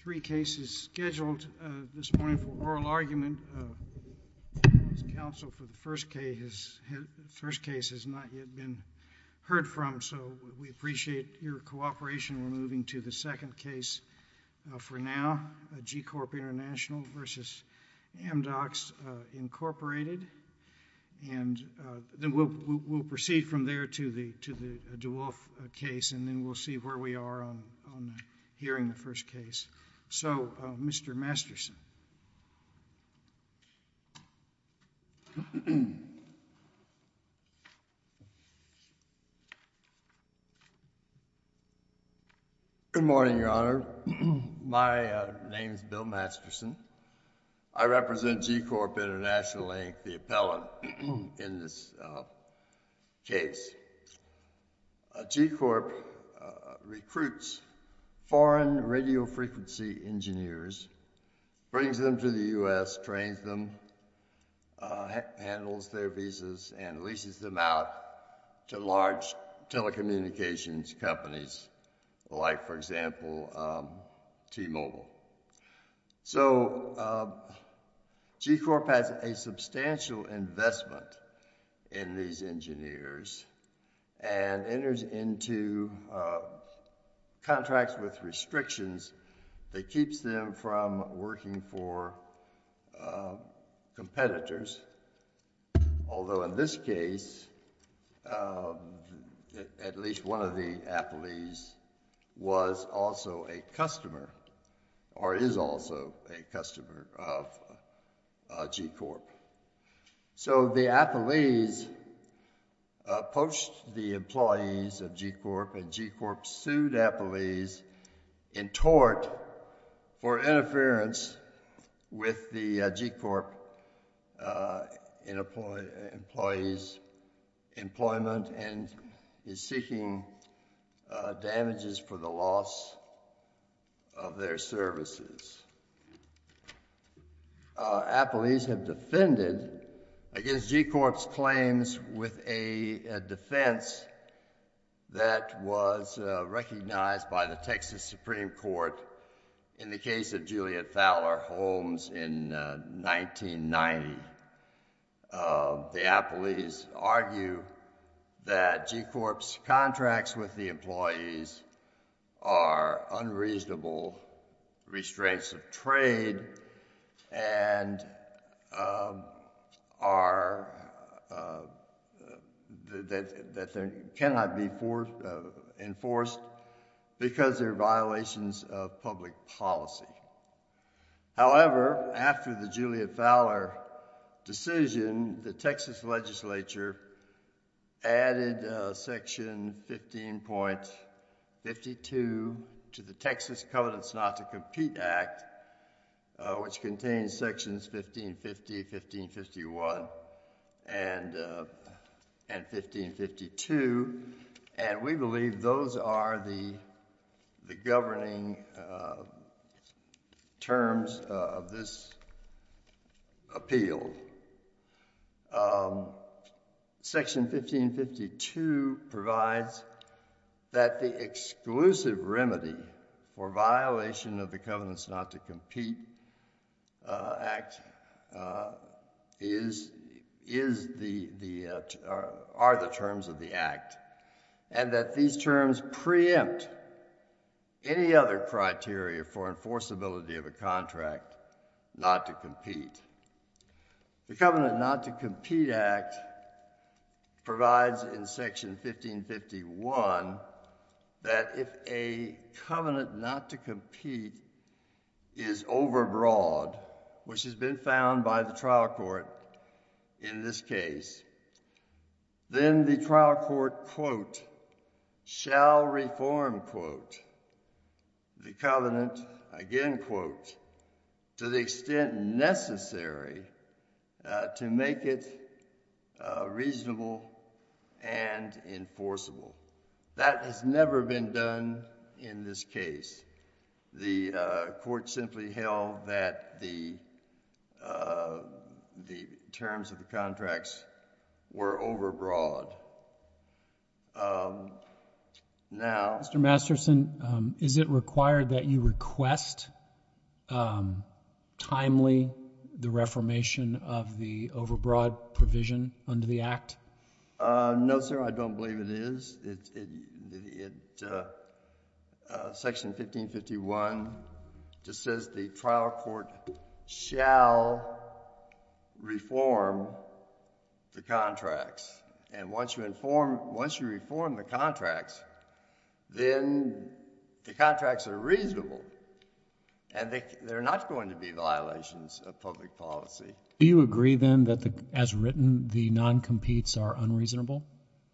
Three cases scheduled this morning for oral argument. Counsel for the first case has not yet been heard from, so we appreciate your cooperation. We're moving to the second case for now, G Corp International versus Amdocs Incorporated, and then we'll proceed from there to the DeWolf case, and then we'll see where we are on hearing the first case. So, Mr. Masterson. Good morning, Your Honor. My name is Bill Masterson. I represent G Corp International, Inc., the appellant in this case. G Corp recruits foreign radio frequency engineers, brings them to the U.S., trains them, handles their visas, and leases them out to large telecommunications companies, like, for example, T-Mobile. So, G Corp has a substantial investment in these engineers and enters into contracts with restrictions that keeps them from working for competitors, although in this case, at least one of the appellees was also a customer, or is also a customer of G Corp. So the appellees poached the employees of G Corp, and G Corp sued appellees in tort for interference with the G Corp employees' employment and is seeking damages for the loss of their services. Appellees have defended against G Corp's claims with a defense that was recognized by the Texas Supreme Court in the case of Juliet Fowler Holmes in 1990. The appellees argue that G Corp's contracts with the employees are unreasonable restraints of trade and are that they cannot be enforced because they're violations of public policy. However, after the Juliet Fowler decision, the Texas legislature added Section 15.52 to the Texas Covenants Not to Compete Act, which contains sections 1550, 1551, and 1552, and we believe those are the governing terms of this appeal. Section 1552 provides that the exclusive remedy for violation of the Covenants Not to Compete Act are the terms of the Act, and that these terms preempt any other criteria for enforceability of a contract not to compete. The Covenant Not to Compete Act provides in Section 1551 that if a covenant not to compete is overbroad, which has been found by the trial court in this case, then the trial court, quote, shall reform, quote, the covenant, again, quote, to the extent necessary to make it reasonable and enforceable. That has never been done in this case. The court simply held that the terms of the contracts were overbroad. Now, Mr. Masterson, is it required that you request timely, the reformation of the overbroad provision under the Act? No, sir, I don't believe it is. Section 1551 just says the trial court shall reform the contracts. And once you reform the contracts, then the contracts are reasonable. And they're not going to be violations of public policy. Do you agree then that, as written, the non-competes are unreasonable?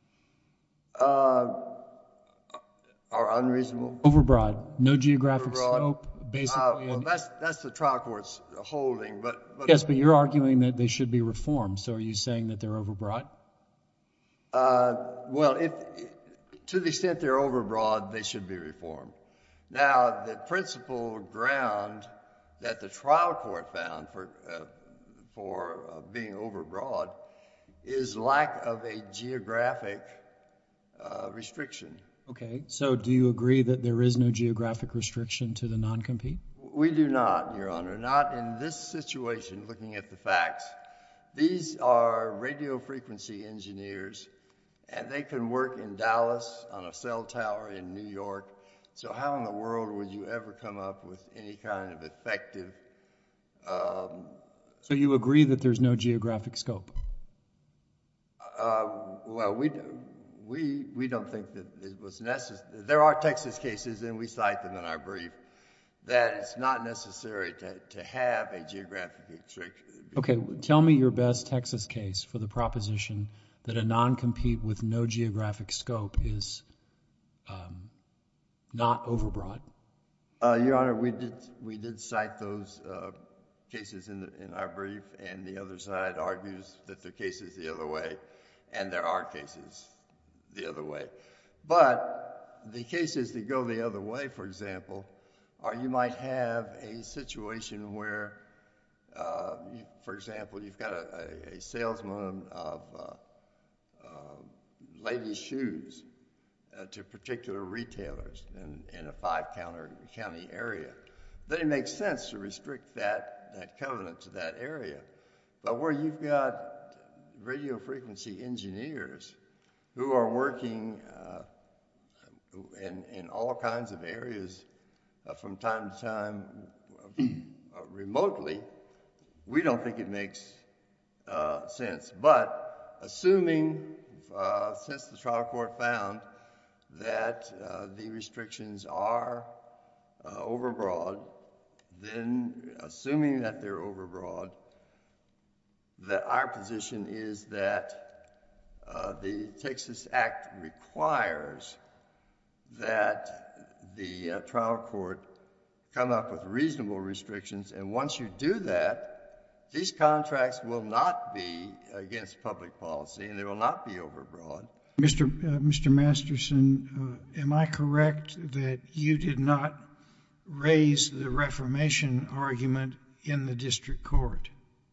Are unreasonable? Overbroad, no geographic scope, basically. Well, that's the trial court's holding, but... Yes, but you're arguing that they should be reformed, so are you saying that they're overbroad? Well, to the extent they're overbroad, they should be reformed. Now, the principal ground that the trial court found for being overbroad is lack of a geographic restriction. Okay, so do you agree that there is no geographic restriction to the non-compete? We do not, Your Honor, not in this situation, looking at the facts. These are radio frequency engineers, and they can work in Dallas on a cell tower in New York. So how in the world would you ever come up with any kind of effective... So you agree that there's no geographic scope? Well, we don't think that it was necessary. There are Texas cases, and we cite them in our brief, that it's not necessary to have a geographic restriction. Okay, tell me your best Texas case for the proposition that a non-compete with no geographic scope is not overbroad. Your Honor, we did cite those cases in our brief, and the other side argues that the case is the other way, and there are cases the other way. But the cases that go the other way, for example, are you might have a situation where, for example, you've got a salesman of ladies' shoes to particular retailers in a five-county area. Then it makes sense to restrict that covenant to that area. But where you've got radio frequency engineers who are working in all kinds of areas from time to time remotely, we don't think it makes sense. But assuming, since the trial court found that the restrictions are overbroad, then assuming that they're overbroad, that our position is that the Texas Act requires that the trial court come up with reasonable restrictions, and once you do that, these contracts will not be against public policy, and they will not be overbroad. Mr. Masterson, am I correct that you did not raise the reformation argument in the district court?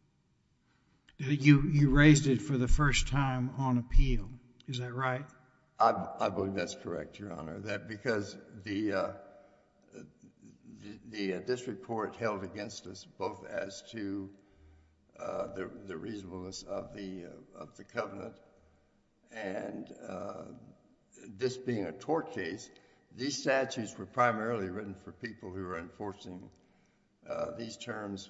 You raised it for the first time on appeal. Is that right? I believe that's correct, Your Honor. That because the district court held against us both as to the reasonableness of the covenant and this being a tort case. These statutes were primarily written for people who are enforcing these terms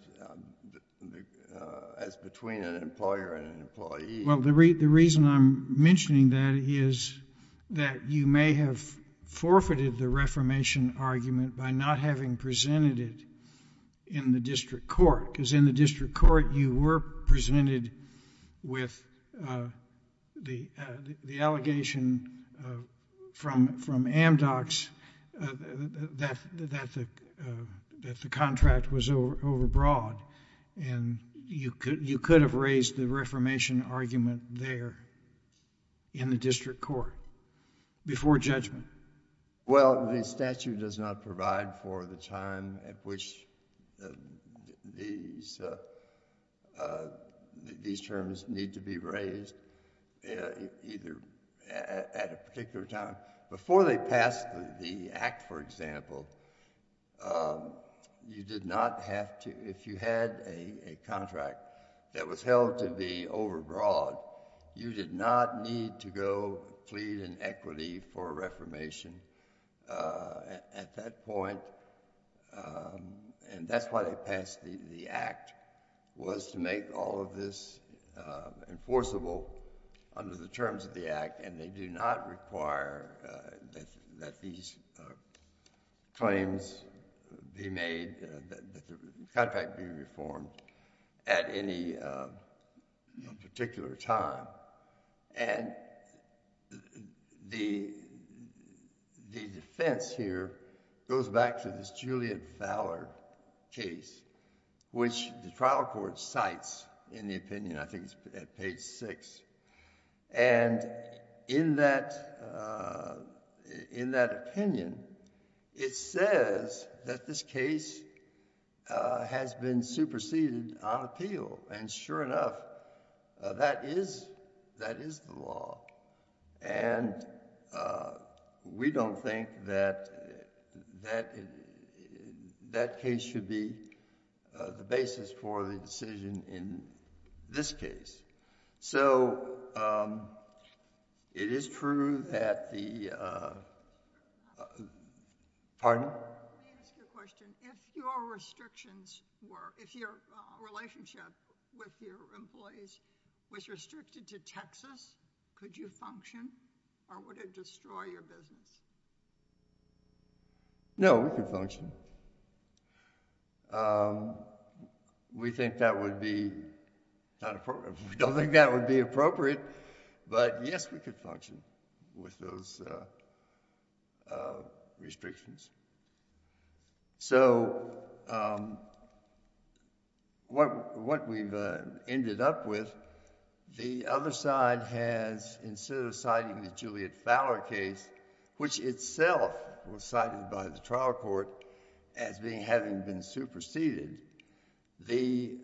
as between an employer and an employee. Well, the reason I'm mentioning that is that you may have forfeited the reformation argument by not having presented it in the district court, because in the district court you were presented with the allegation from Amdocs that the contract was overbroad, and you could have raised the reformation argument there in the district court before judgment. Well, the statute does not provide for the time at which these terms need to be raised, either at a particular time. Before they passed the Act, for example, you did not have to, if you had a contract that was held to be overbroad, you did not need to go plead in equity for reformation at that point. And that's why they passed the act, was to make all of this enforceable under the terms of the act, and they do not require that these claims be made, that the contract be reformed at any particular time. And the defense here goes back to this Juliet Fowler case, which the trial court cites in the opinion. I think it's at page 6. And in that opinion, it says that this case has been superseded on appeal, and sure enough, that is the law. And we don't think that case should be the basis for the decision in this case. So it is true that the pardon? Let me ask you a question. If your restrictions were, if your relationship with your employees was restricted to Texas, could you function, or would it destroy your business? No, we could function. We think that would be not appropriate. We don't think that would be appropriate, but yes, we could function with those restrictions. So what we've ended up with, the other side has, instead of citing the Juliet Fowler case, which itself was cited by the trial court as having been superseded, the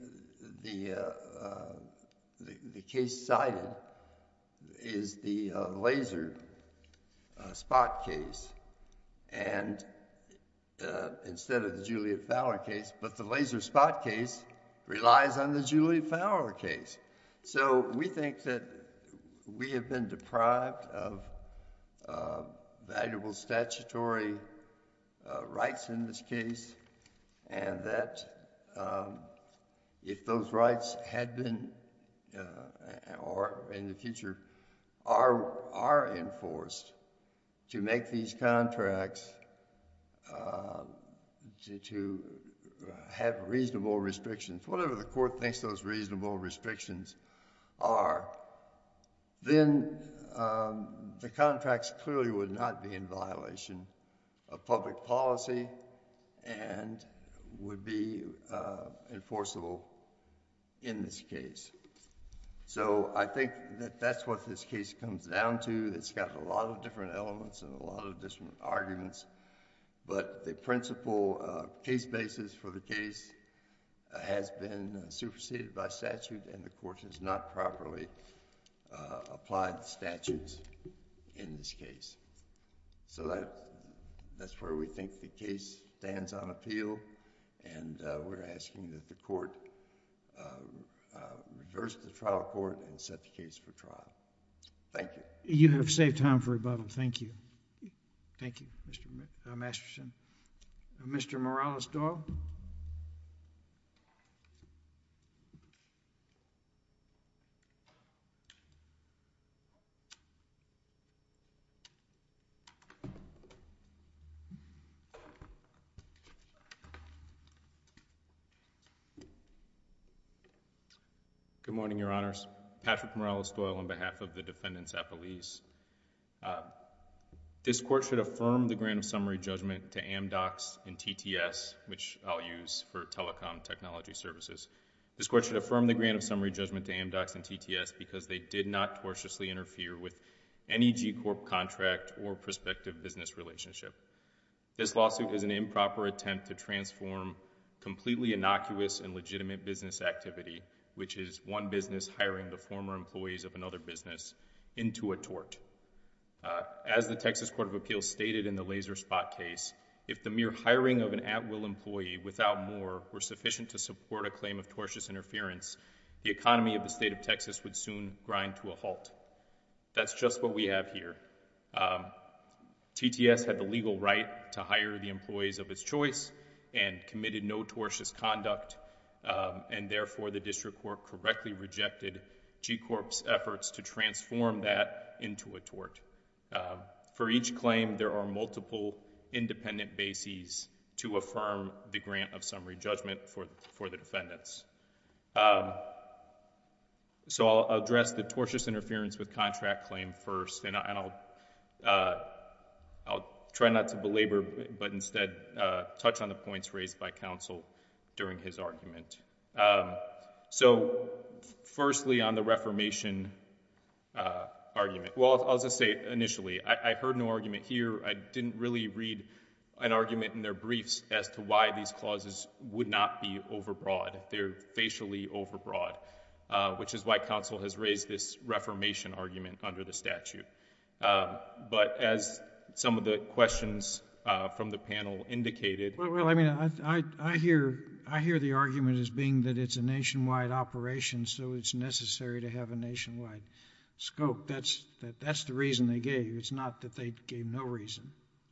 case cited is the Laser Spot case, and instead of the Juliet Fowler case, but the Laser Spot case relies on the Juliet Fowler case. So we think that we have been deprived of valuable statutory rights in this case, and that if those rights had been, or in the future are enforced, to make these contracts to have reasonable restrictions, whatever the court thinks those reasonable restrictions are, then the contracts clearly would not be in violation of public policy and would be enforceable in this case. So I think that that's what this case comes down to. It's got a lot of different elements and a lot of different arguments, but the principal case basis for the case has been superseded by statute, and the court has not properly applied the statutes in this case. So that's where we think the case stands on appeal, and we're asking that the court reverse the trial court and set the case for trial. Thank you. You have saved time for rebuttal. Thank you. Thank you, Mr. Masterson. Mr. Morales-Doyle? Good morning, Your Honors. Patrick Morales-Doyle on behalf of the defendants' appellees. This court should affirm the grant of summary judgment to Amdocs and TTS, which I'll use for telecom technology services. This court should affirm the grant of summary judgment to Amdocs and TTS because they did not tortiously interfere with any G-Corp contract or prospective business relationship. This lawsuit is an improper attempt to transform completely innocuous and legitimate business activity, which is one business hiring the former employees of another business, into a tort. As the Texas Court of Appeals stated in the Laser Spot case, if the mere hiring of an at-will employee without more were sufficient to support a claim of tortious interference, the economy of the state of Texas would soon grind to a halt. That's just what we have here. TTS had the legal right to hire the employees of its choice and committed no tortious conduct, and therefore the district court correctly rejected G Corp's efforts to transform that into a tort. For each claim, there are multiple independent bases to affirm the grant of summary judgment for the defendants. So I'll address the tortious interference with contract claim first, and I'll try not to belabor, but instead touch on the points raised by counsel during his argument. So firstly, on the reformation argument. Well, I'll just say initially, I heard no argument here. I didn't really read an argument in their briefs as to why these clauses would not be overbroad. They're facially overbroad, which is why counsel has raised this reformation argument under the statute. But as some of the questions from the panel indicated. Well, I mean, I hear the argument as being that it's a nationwide operation, so it's necessary to have a nationwide scope. That's the reason they gave. It's not that they gave no reason.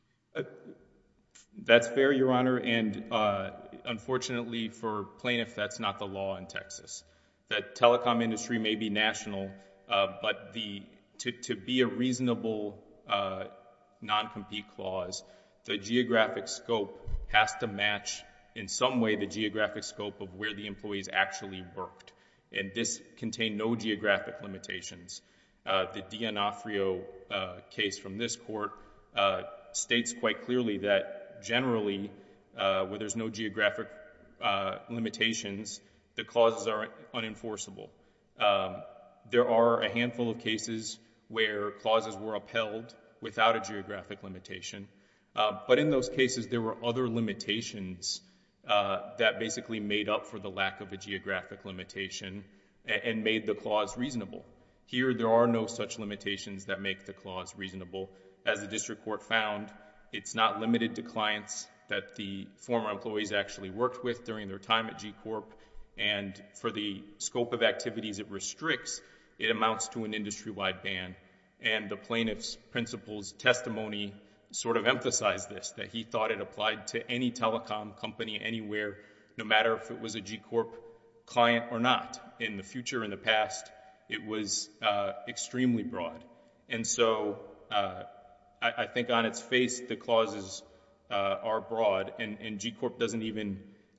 That's fair, Your Honor, and unfortunately for plaintiff, that's not the law in Texas. The telecom industry may be national, but to be a reasonable non-compete clause, the geographic scope has to match in some way the geographic scope of where the employees actually worked. And this contained no geographic limitations. The D'Onofrio case from this court states quite clearly that generally, where there's no geographic limitations, the clauses are unenforceable. There are a handful of cases where clauses were upheld without a geographic limitation. But in those cases, there were other limitations that basically made up for the lack of a geographic limitation and made the clause reasonable. Here, there are no such limitations that make the clause reasonable. As the district court found, it's not limited to clients that the former employees actually worked with during their time at G Corp. And for the scope of activities it restricts, it amounts to an industry-wide ban. And the plaintiff's principal's testimony sort of emphasized this, that he thought it applied to any telecom company anywhere, no matter if it was a G Corp client or not. In the future, in the past, it was extremely broad. And so I think on its face, the clauses are broad, and G Corp doesn't even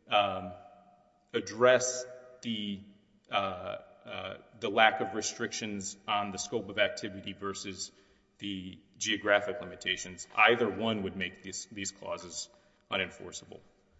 address the lack of restrictions on the scope of activity versus the geographic limitations. Either one would make these clauses unenforceable.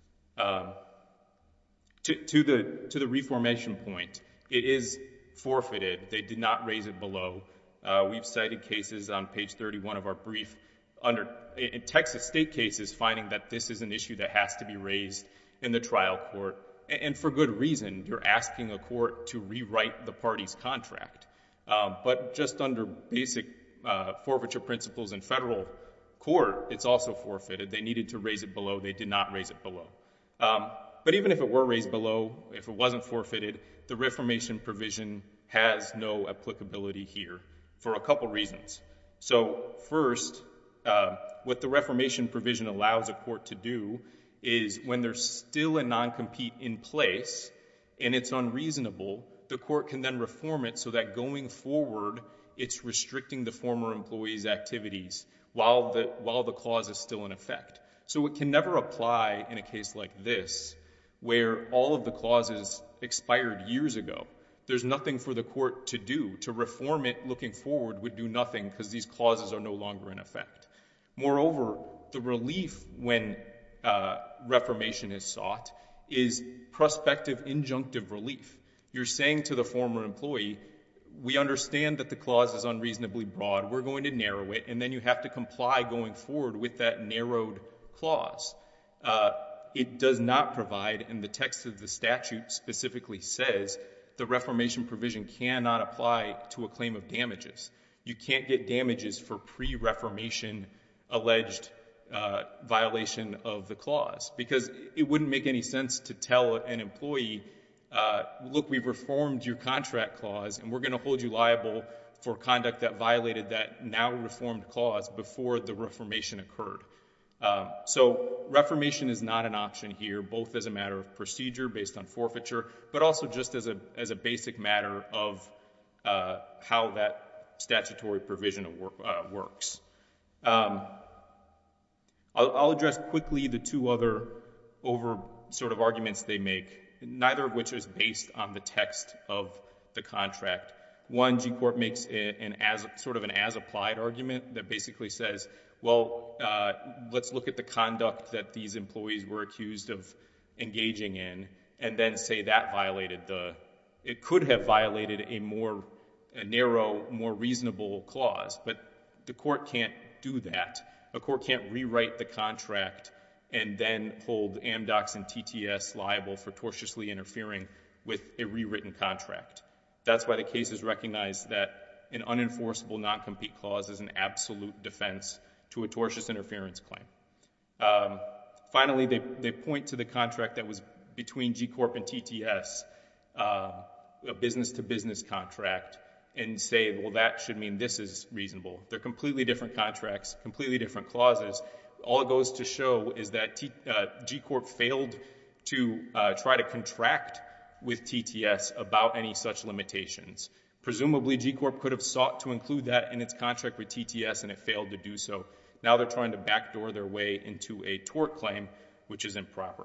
To the reformation point, it is forfeited. They did not raise it below. We've cited cases on page 31 of our brief in Texas state cases finding that this is an issue that has to be raised in the trial court. And for good reason. You're asking a court to rewrite the party's contract. But just under basic forfeiture principles in federal court, it's also forfeited. They needed to raise it below. They did not raise it below. But even if it were raised below, if it wasn't forfeited, the reformation provision has no applicability here for a couple reasons. So first, what the reformation provision allows a court to do is when there's still a non-compete in place and it's unreasonable, the court can then reform it so that going forward, it's restricting the former employee's activities while the clause is still in effect. So it can never apply in a case like this where all of the clauses expired years ago. There's nothing for the court to do. To reform it looking forward would do nothing because these clauses are no longer in effect. Moreover, the relief when reformation is sought is prospective injunctive relief. You're saying to the former employee, we understand that the clause is unreasonably broad. We're going to narrow it, and then you have to comply going forward with that narrowed clause. It does not provide, and the text of the statute specifically says, the reformation provision cannot apply to a claim of damages. You can't get damages for pre-reformation alleged violation of the clause, because it wouldn't make any sense to tell an employee, look, we've reformed your contract clause and we're going to hold you liable for conduct that violated that now reformed clause before the reformation occurred. So reformation is not an option here, both as a matter of procedure based on forfeiture, but also just as a basic matter of how that statutory provision works. I'll address quickly the two other sort of arguments they make, neither of which is based on the text of the contract. One, G Corp makes an as-applied argument that basically says, well, let's look at the conduct that these employees were accused of engaging in, and then say that it could have violated a more narrow, more reasonable clause. But the court can't do that. A court can't rewrite the contract and then hold Amdocs and TTS liable for tortiously interfering with a rewritten contract. That's why the cases recognize that an unenforceable non-compete clause is an absolute defense to a tortious interference claim. Finally, they point to the contract that was between G Corp and TTS, a business-to-business contract, and say, well, that should mean this is reasonable. They're completely different contracts, completely different clauses. All it goes to show is that G Corp failed to try to contract with TTS about any such limitations. Presumably, G Corp could have sought to include that in its contract with TTS, and it failed to do so. Now they're trying to backdoor their way into a tort claim, which is improper.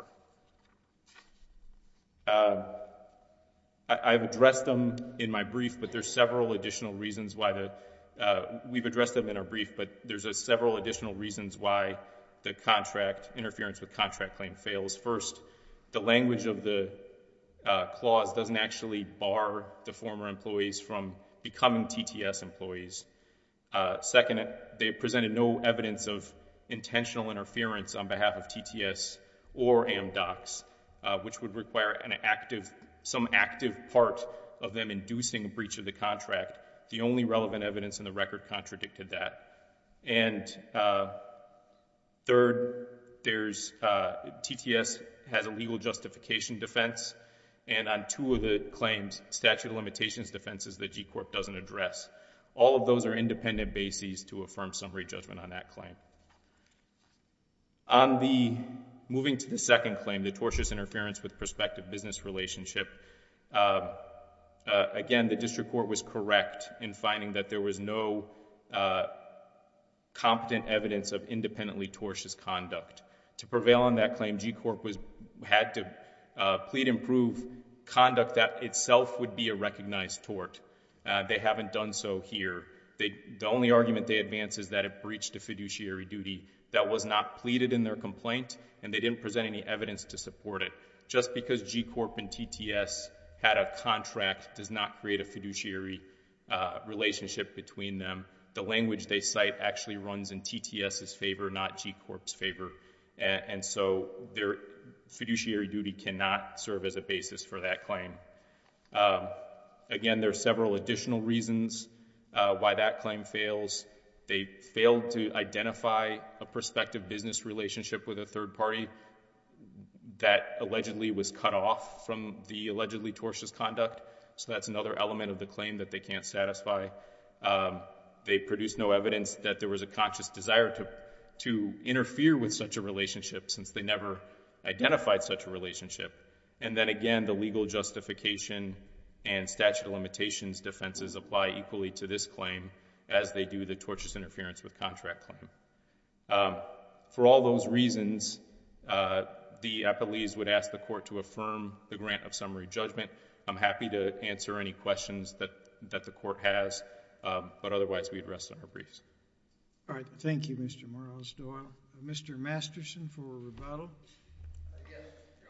I've addressed them in my brief, but there's several additional reasons why we've addressed them in our brief, but there's several additional reasons why the interference with contract claim fails. First, the language of the clause doesn't actually bar the former employees from becoming TTS employees. Second, they presented no evidence of intentional interference on behalf of TTS or Amdocs, which would require some active part of them inducing a breach of the contract. The only relevant evidence in the record contradicted that. And third, TTS has a legal justification defense, and on two of the claims, statute of limitations defenses that G Corp doesn't address. All of those are independent bases to affirm summary judgment on that claim. Moving to the second claim, the tortious interference with prospective business relationship, again, the district court was correct in finding that there was no competent evidence of independently tortious conduct. To prevail on that claim, G Corp had to plead and prove conduct that itself would be a recognized tort. They haven't done so here. The only argument they advance is that it breached a fiduciary duty that was not pleaded in their complaint, and they didn't present any evidence to support it. Just because G Corp and TTS had a contract does not create a fiduciary relationship between them. The language they cite actually runs in TTS's favor, not G Corp's favor, and so their fiduciary duty cannot serve as a basis for that claim. Again, there are several additional reasons why that claim fails. They failed to identify a prospective business relationship with a third party that allegedly was cut off from the allegedly tortious conduct, so that's another element of the claim that they can't satisfy. They produced no evidence that there was a conscious desire to interfere with such a relationship, since they never identified such a relationship. And then again, the legal justification and statute of limitations defenses apply equally to this claim as they do the tortious interference with contract claim. For all those reasons, the appellees would ask the court to affirm the grant of summary judgment. I'm happy to answer any questions that the court has, but otherwise we'd rest on our briefs. All right. Thank you, Mr. Morales-Doyle. Mr. Masterson for rebuttal. Yes, Your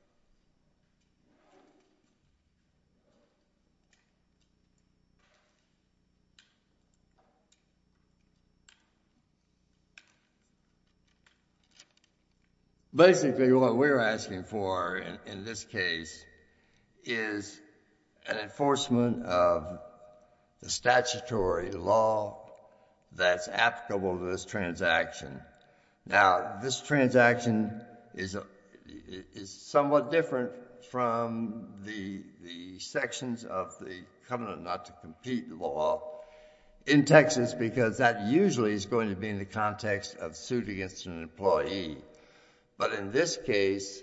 Honor. Basically, what we're asking for in this case is an enforcement of the statutory law that's applicable to this transaction Now, this transaction is somewhat different from the sections of the covenant not to compete law in Texas, because that usually is going to be in the context of suit against an employee. But in this case,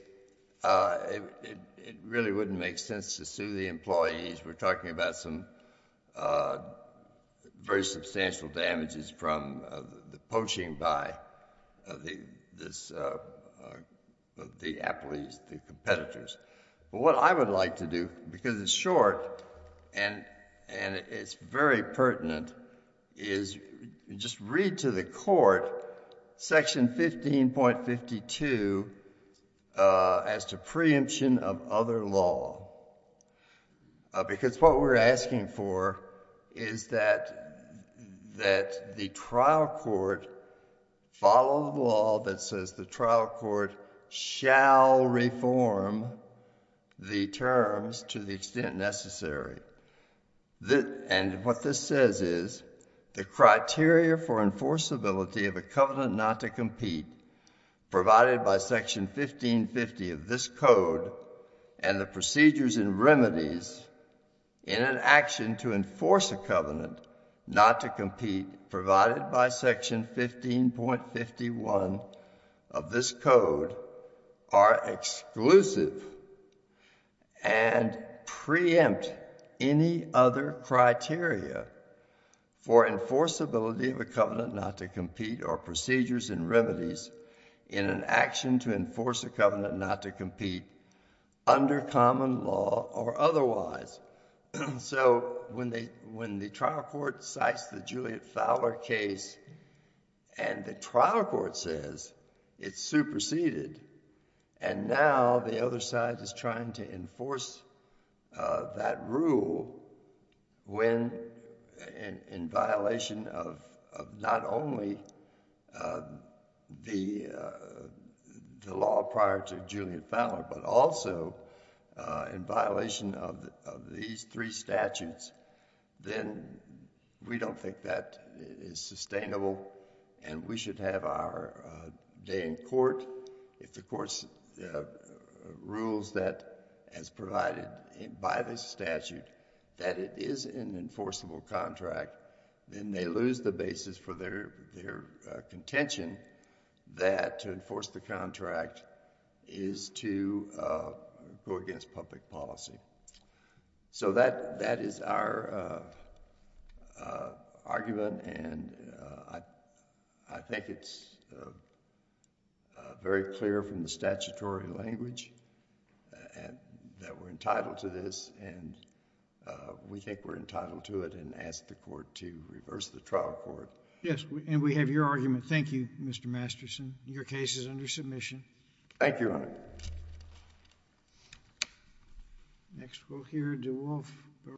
it really wouldn't make sense to sue the employees. We're talking about some very substantial damages from the poaching by the appellees, the competitors. But what I would like to do, because it's short and it's very pertinent, is just read to the court Section 15.52 as to preemption of other law. Because what we're asking for is that the trial court follow the law that says the trial court shall reform the terms to the extent necessary. And what this says is the criteria for enforceability of a covenant not to compete provided by Section 1550 of this code and the procedures and remedies in an action to enforce a covenant not to compete provided by Section 15.51 of this code are exclusive and preempt any other criteria for enforceability of a covenant not to compete or procedures and remedies in an action to enforce a covenant not to compete under common law or otherwise. So when the trial court cites the Juliet Fowler case and the trial court says it's superseded, and now the other side is trying to enforce that rule when in violation of not only the law prior to Juliet Fowler, but also in violation of these three statutes, then we don't think that is sustainable, and we should have our day in court. If the court rules that, as provided by the statute, that it is an enforceable contract, then they lose the basis for their contention that to enforce the contract is to go against public policy. So that is our argument, and I think it's very clear from the statutory language that we're entitled to this, and we think we're entitled to it, and ask the court to reverse the trial court. Yes, and we have your argument. Thank you, Mr. Masterson. Your case is under submission. Thank you, Your Honor. Next we'll hear DeWolf